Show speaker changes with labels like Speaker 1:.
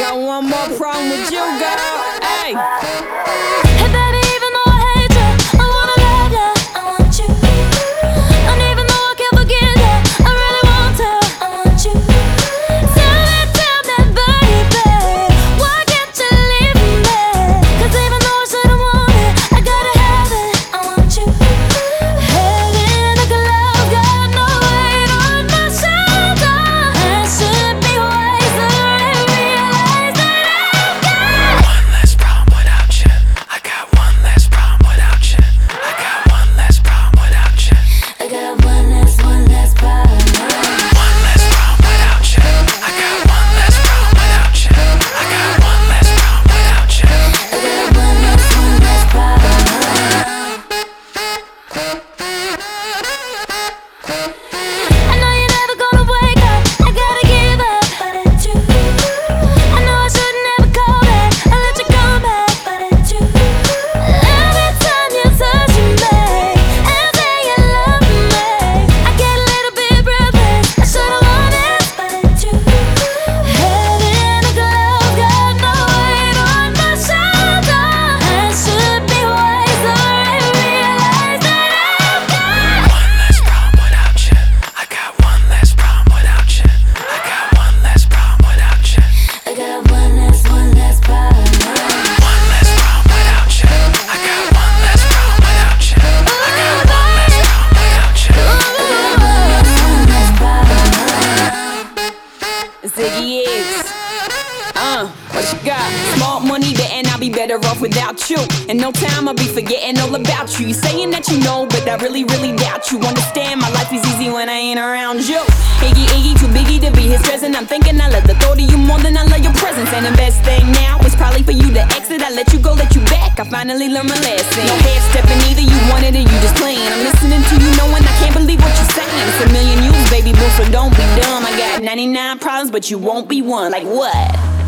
Speaker 1: got one more problem with you, girl. Hey.
Speaker 2: Hey baby, even though I hate you, I wanna love you, I want you. And even though I can't forget you, I really want to, I want you. Tell me, baby, why can't you leave me? 'Cause even though I shouldn't want it, I gotta have it, I want you. Heaven like a love, got no weight on my shoulder. I should be wiser and realize that I've got
Speaker 3: one less problem without you. I got one less problem without you. I got one less problem without you.
Speaker 2: I got one less problem.
Speaker 3: One less problem without you. I got one less problem without you. I got one less problem without you.
Speaker 2: I got one less problem. I know you're never gonna wake up, I gotta give up, but it's you. I know I shouldn't ever call back, I let you come back, but it's you. Every time you touch me and say you love me, I get a little bit breathless, I should've won it, but it's you. Heaven like a love, got no weight on my shoulder. I should be wiser and realize that I've got
Speaker 3: One less problem without you. I got one less problem without you. I got one less problem without you.
Speaker 2: I got one less problem.
Speaker 3: One less problem without you. I got one less problem without you. I got one less problem without you.
Speaker 1: Ziggy X. What you got? Small money, betting I'll be better off without you. In no time I'll be forgetting all about you. You saying that you know, but I really, really doubt you. Understand my life is easy when I ain't around you. Iggy, too biggie to be his present. I'm thinking I love the thought of you more than I love your presence. And the best thing now is probably for you to exit. I let you go, let you back. I finally learned my lesson. No half stepping either, you want it or you just playing. I'm listening to you knowing I can't believe what you're saying. It's a million yous, baby boo, so don't be dumb. I got 99 problems, but you won't be one. Like what?